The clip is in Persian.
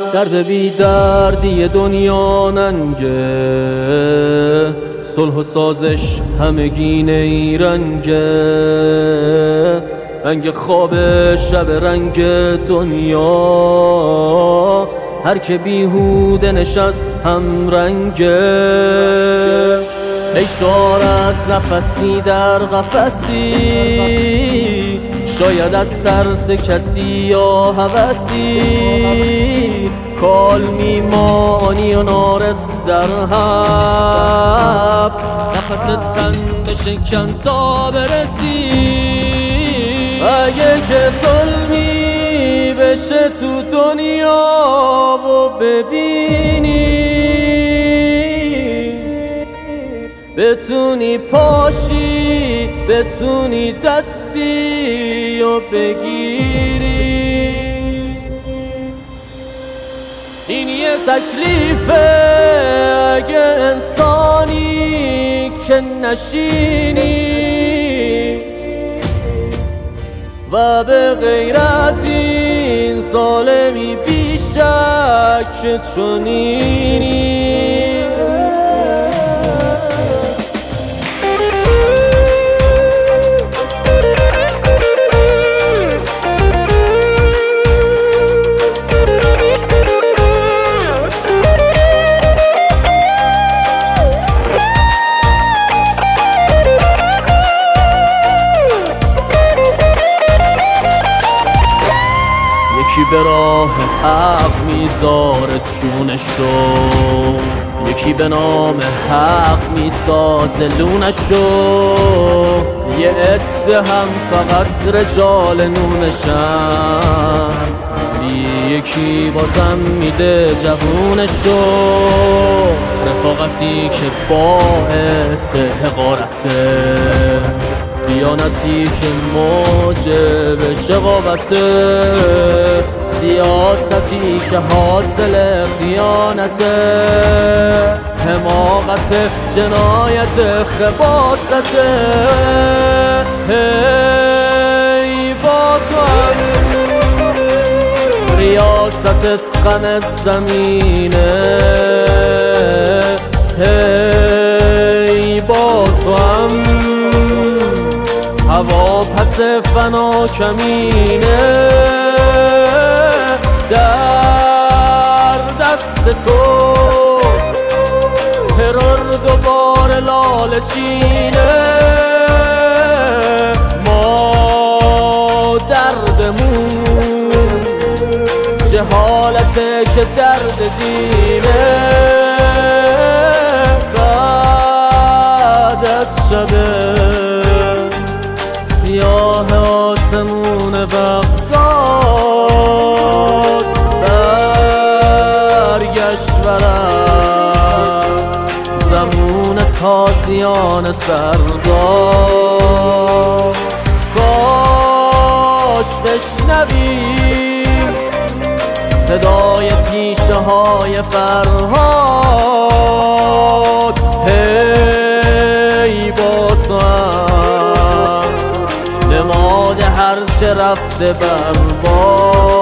درد بی دردی دنیا ننگه، صلح و سازش همگی نیرنگه، رنگ خواب شب رنگ دنیا، هر که بیهوده نشست هم رنگه. ای شعار از نفسی در قفسی، شاید از ترس کسی یا هوسی، کال میمانی و نارس در حبس، نفس تن بشکن تا برسی. اگه که ظلمی بشه تو دنیا و ببینی، بتونی پاشی بتونی دستی و بگیری، این یه تکلیفه اگه انسانی که نشینی، و به غیر از این ظالمی بیشک چنینی. یکی به راه حق میذاره جونشو، یکی به نام حق میسازه لونشو، یه عده هم فقط رجال نونشن، یکی بازم میده جوونشو، رفاقتی که باعث حقارته، دیانتی که موجب شقاوته، سیاستی که حاصل خیانته، حماقت جنایت خباسته. هی با تو هم ریاستت غم زمینه، هی با تو هم هوا پس فنا کمینه، در دست تو ترور دوباره لالچینه، ما دردمون جهالته که درد دینه، بعد از شبه سیاه آسمون بغداد برگشت ورم زمون تازیان سردار. کاش بشنویم صدای تیشه های فرهاد، هی با تو هم نماد هرچه رفته برباد.